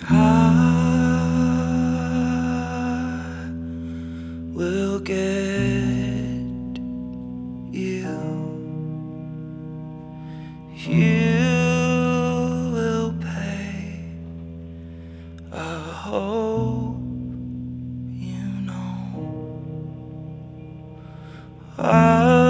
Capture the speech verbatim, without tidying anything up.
I will get you. You will pay. I hope you know. I